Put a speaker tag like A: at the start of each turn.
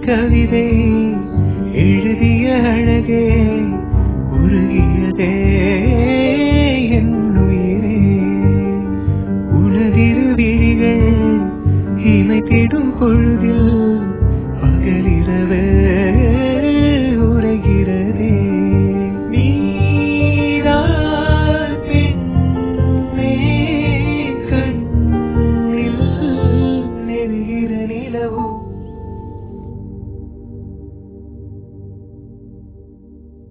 A: கவிதை எழுதிய அழகே உருகியதே என் உயிரே. உனதிரு விழிகள் இமைத்திடும் பொழுதில்